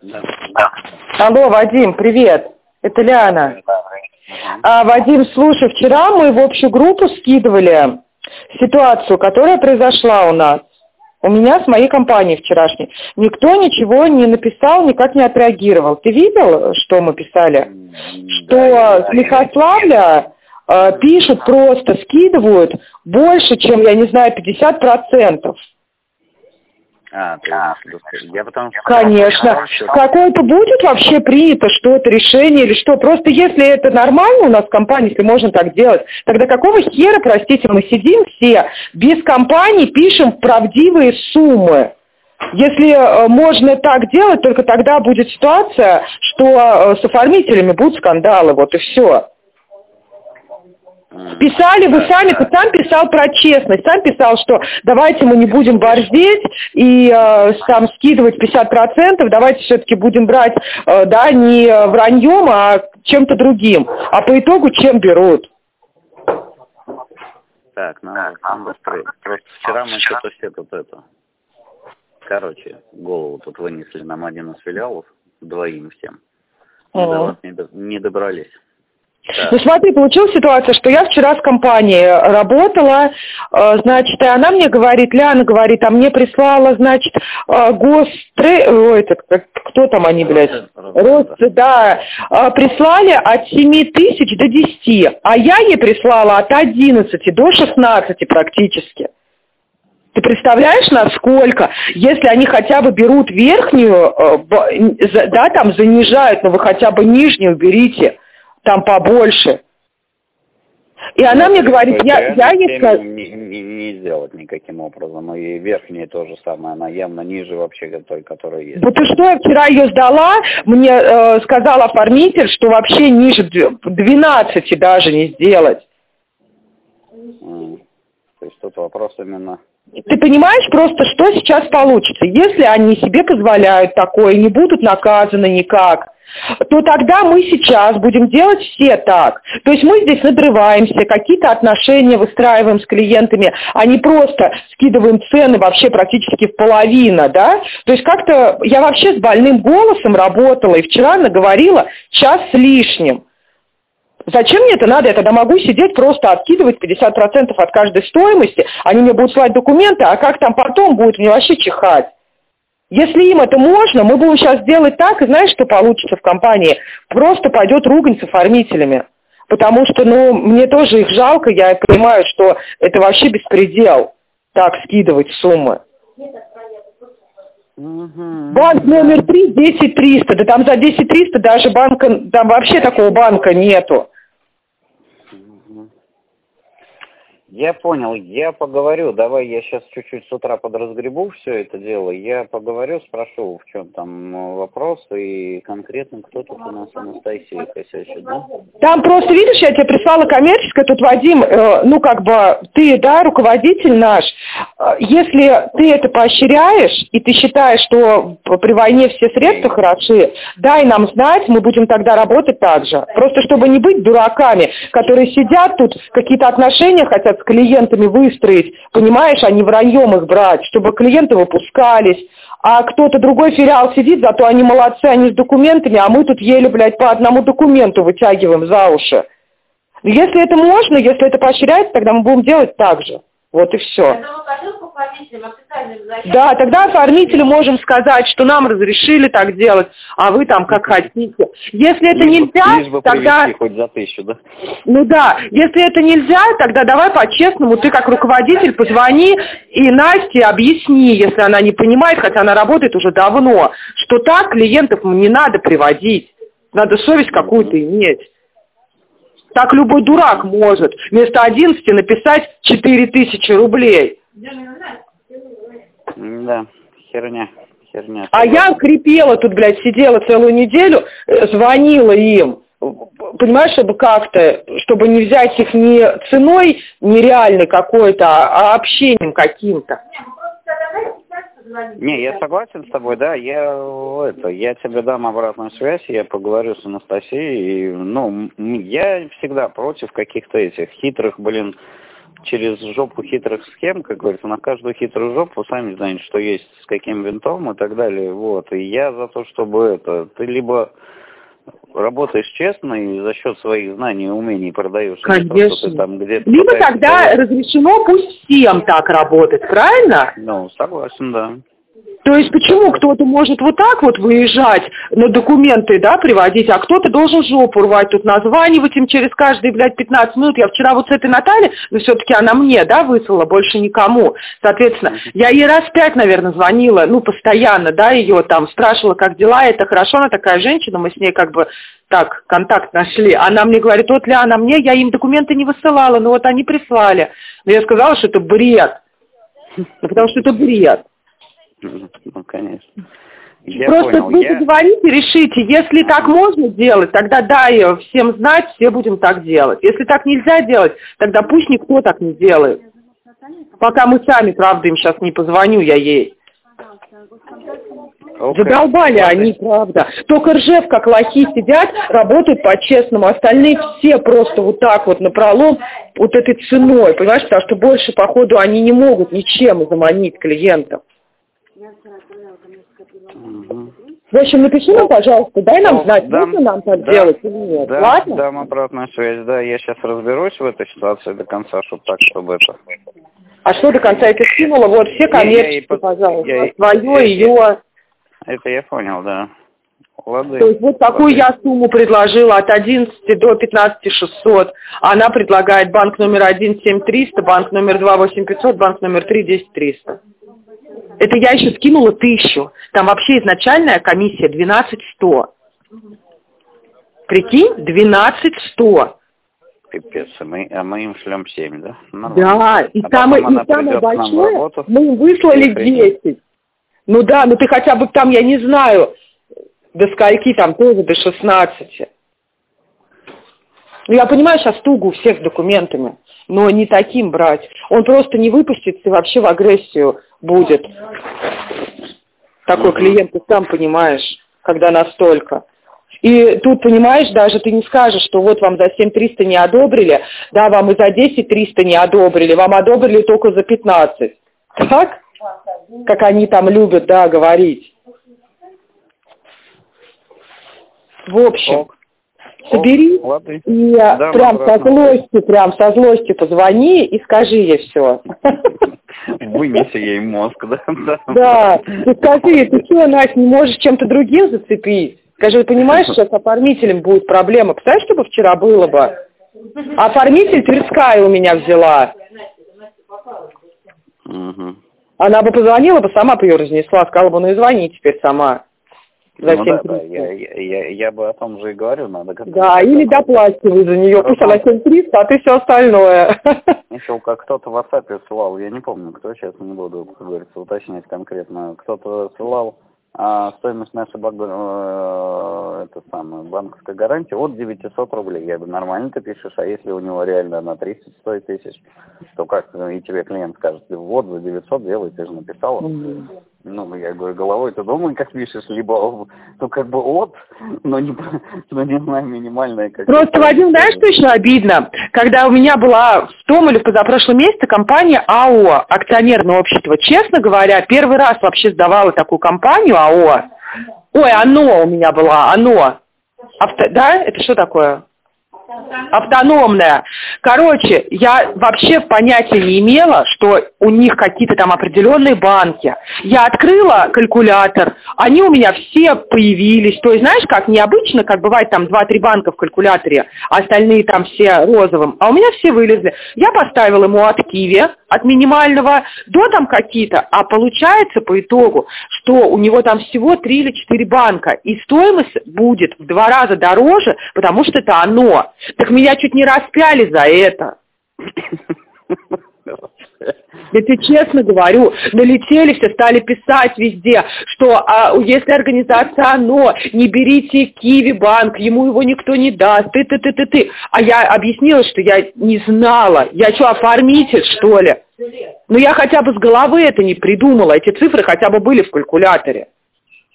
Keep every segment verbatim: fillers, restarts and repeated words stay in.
Да. Алло, Вадим, привет. Это Ляна. А, Вадим, слушай, вчера мы в общую группу скидывали ситуацию, которая произошла у нас. У меня с моей компанией вчерашней. Никто ничего не написал, никак не отреагировал. Ты видел, что мы писали? Что с Лихославля э, пишут просто, скидывают больше, чем, я не знаю, пятьдесят процентов. А, ты имеешь, я потому что... Конечно. Какое-то будет вообще принято что-то, решение или что? Просто если это нормально у нас в компании, если можно так делать, тогда какого хера, простите, мы сидим все без компании, пишем правдивые суммы? Если э, можно так делать, только тогда будет ситуация, что э, с оформителями будут скандалы, вот и все. Писали вы сами, ты сам писал про честность, сам писал, что давайте мы не будем борзеть и э, там скидывать пятьдесят процентов, давайте все-таки будем брать, э, да, не враньем, а чем-то другим. А по итогу чем берут? Так, надо, надо строить. Просто вчера мы что-то все тут это... Короче, голову тут вынесли нам один из филиалов, двоим всем. Мы до вас не, до, не добрались. Да. Ну смотри, получилась ситуация, что я вчера с компанией работала, э, значит, и она мне говорит, Ляна говорит, а мне прислала, значит, э, гостре... Ой, это, кто там они, блядь? Рост, да. Э, прислали от семи тысяч до десяти, а я ей прислала от одиннадцати до шестнадцати практически. Ты представляешь, насколько, если они хотя бы берут верхнюю, э, да, там занижают, но вы хотя бы нижнюю берите, там побольше. И она ну, мне говорит, я, я ей сказала... Не, не, не сделать никаким образом. И верхняя то же самое, она явно ниже вообще той, которая есть. Вот и что, я вчера ее сдала, мне э, сказал оформитель, что вообще ниже двенадцати даже не сделать. Mm. То есть тут вопрос именно... Ты понимаешь просто, что сейчас получится? Если они себе позволяют такое, не будут наказаны никак, то тогда мы сейчас будем делать все так. То есть мы здесь надрываемся, какие-то отношения выстраиваем с клиентами, а не просто скидываем цены вообще практически в половину, да? То есть как-то я вообще с больным голосом работала и вчера наговорила час с лишним. Зачем мне это надо? Я тогда могу сидеть, просто откидывать пятьдесят процентов от каждой стоимости, они мне будут слать документы, а как там потом будет, мне вообще чихать. Если им это можно, мы будем сейчас делать так, и знаешь, что получится в компании? Просто пойдет ругань с оформителями. Потому что, ну, мне тоже их жалко, я понимаю, что это вообще беспредел, так скидывать суммы. Угу. Банк номер три, десять триста, да там за десять триста даже банка, там вообще такого банка нету. Я понял, я поговорю, давай я сейчас чуть-чуть с утра подразгребу все это дело, я поговорю, спрошу, в чем там вопрос, и конкретно кто тут у нас Анастасия косячит, да? Там просто, видишь, я тебе прислала коммерческое, тут, Вадим, э, ну, как бы, ты, да, руководитель наш, э, если ты это поощряешь, и ты считаешь, что при войне все средства хороши, дай нам знать, мы будем тогда работать так же. Просто чтобы не быть дураками, которые сидят тут, какие-то отношения хотят с клиентами выстроить, понимаешь, а не враньем их брать, чтобы клиенты выпускались, а кто-то другой филиал сидит, зато они молодцы, они с документами, а мы тут еле, блядь, по одному документу вытягиваем за уши. Если это можно, если это поощряется, тогда мы будем делать так же. Вот и все. Да, тогда оформителю можем сказать, что нам разрешили так делать, а вы там как хотите. Если это лишь нельзя, лишь бы тогда... хоть за тысячу, да? Ну да, если это нельзя, тогда давай по-честному, ты как руководитель позвони и Насте объясни, если она не понимает, хотя она работает уже давно, что так клиентов не надо приводить. Надо совесть какую-то иметь. Так любой дурак может вместо одиннадцати написать четыре тысячи рублей. Да, херня, херня. А я крепела тут, блядь, сидела целую неделю, звонила им. Понимаешь, чтобы как-то, чтобы не взять их не ценой нереальной какой-то, а общением каким-то. Не, я согласен с тобой, да, я это, я тебе дам обратную связь, я поговорю с Анастасией, и, ну, я всегда против каких-то этих хитрых, блин, через жопу хитрых схем, как говорится, на каждую хитрую жопу, сами знаете, что есть, с каким винтом и так далее. Вот. И я за то, чтобы это... Ты либо работаешь честно и за счет своих знаний и умений продаешь. Конечно. Не то, что ты там где-то либо тогда продаешь. Разрешено пусть всем так работать, правильно? Ну, согласен, да. То есть почему кто-то может вот так вот выезжать, на документы, да, приводить, а кто-то должен жопу рвать, тут названивать им через каждые, блядь, пятнадцать минут. Я вчера вот с этой Натальей, но все-таки она мне, да, выслала, больше никому. Соответственно, я ей раз пять, наверное, звонила, ну, постоянно, да, ее там спрашивала, как дела, это хорошо, она такая женщина, мы с ней как бы так контакт нашли. Она мне говорит, вот ли она мне, я им документы не высылала, но вот они прислали. Но я сказала, что это бред. Ну, потому что это бред. Ну, конечно. Я Просто понял. вы Я... поговорите, решите, если так можно делать, тогда дай всем знать, все будем так делать. Если так нельзя делать, тогда пусть никто так не делает. Пока мы сами, правда, им сейчас не позвоню, я ей. Okay. Задолбали okay. они, правда. Только Ржев, как лохи, сидят, работают по-честному. Остальные все просто вот так вот напролом, вот этой ценой, понимаешь, потому что больше, походу, они не могут ничем заманить клиентов. Угу. В общем, напиши нам, пожалуйста, дай нам знать, дам, можно нам так да, делать или нет. Да, Ладно? Дам обратную связь, да, я сейчас разберусь в этой ситуации до конца, чтобы так, чтобы это... А что до конца это скинула? Вот все коммерческие, пожалуйста, я, свое, я, ее... Это я понял, да. Лады. То есть вот такую я сумму предложила от одиннадцати до пятнадцати шестисот. Она предлагает банк номер один семь триста, банк номер два восемь пятьсот, банк номер три десять триста. Это я еще скинула тысячу. Там вообще изначальная комиссия двенадцать сто. Прикинь, двенадцать сто. Пипец, а мы, а мы им шлем семь, да? Нормально. Да, и, а самое, и самое большое, мы им выслали десять. Ну да, ну ты хотя бы там, я не знаю, до скольки там тоже, до шестнадцати. Ну я понимаю, сейчас туго у всех с документами, но не таким брать. Он просто не выпустится и вообще в агрессию будет. Такой mm-hmm. клиент, ты сам понимаешь, когда настолько. И тут, понимаешь, даже ты не скажешь, что вот вам за семь триста не одобрили, да, вам и за десять триста не одобрили, вам одобрили только за пятнадцать. Так? Как они там любят, да, говорить. В общем, Ок. собери Ок, и да, прям со злостью, прям со злостью позвони и скажи ей все. Вынеси ей мозг, да? Да, ты скажи, ты что, Настя, не можешь чем-то другим зацепить? Скажи, понимаешь, сейчас оформителем будет проблема. Представляешь, что бы вчера было бы? Оформитель Тверская у меня взяла. Угу. Она бы позвонила бы, сама бы ее разнесла, сказала бы, ну и звони теперь сама. За ну да, да, я, я, я бы о том же и говорю, надо как-то... Да, или доплачивай за нее, пусть она семь триста, а ты все остальное. Еще как кто-то в WhatsApp ссылал, я не помню, кто, сейчас не буду, как говорится, уточнять конкретно, кто-то ссылал а стоимость нашей баг... э, это самое, банковской гарантии от девятисот рублей. Я говорю, нормально ты пишешь, а если у него реально на тридцать стоит тысяч, то как и тебе клиент скажет, вот за девятьсот делай, ты же написала. Mm-hmm. Ну, я говорю, головой ты думай, как пишешь, либо, ну, как бы от, но не, но не знаю, минимальная. Как Просто, Вадим, знаешь, что еще обидно? Когда у меня была в том или в позапрошлом месяце компания АО, акционерное общество, честно говоря, первый раз вообще сдавала такую компанию АО. Ой, оно у меня было, оно. Авто, да? Это что такое? Автономная. Короче, я вообще понятия не имела, что у них какие-то там определенные банки. Я открыла калькулятор, они у меня все появились. То есть, знаешь, как необычно, как бывает там два-три банка в калькуляторе, а остальные там все розовым, а у меня все вылезли. Я поставила ему от Киви, от минимального до там какие-то, а получается по итогу, что у него там всего три или четыре банка, и стоимость будет в два раза дороже, потому что это оно. Так меня чуть не распяли за это. Я тебе честно говорю, налетели все, стали писать везде, что а, если организация оно, не берите Киви банк, ему его никто не даст, ты, ты, ты, ты, ты. А я объяснила, что я не знала. Я что, оформитель, что ли? Ну я хотя бы с головы это не придумала, эти цифры хотя бы были в калькуляторе.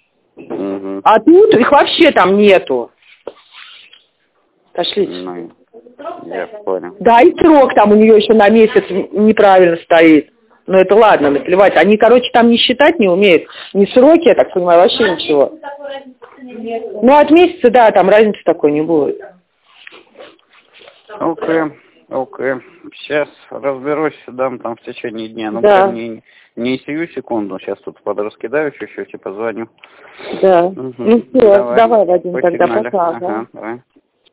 А тут их вообще там нету. Пошлите. Я понял. Да, и срок там у нее еще на месяц неправильно стоит. Но это ладно, наплевать. Они, короче, там не считать не умеют. Ни сроки, я так понимаю, вообще ничего. Ну, от месяца, да, там разницы такой не будет. Окей, окей. Сейчас разберусь, дам там в течение дня. Ну, да. прям не, не сию секунду. Сейчас тут подраскидаю чуть-чуть и позвоню. Да. Угу. Ну, все, давай, давай Вадим, тогда пока. Ага, давай.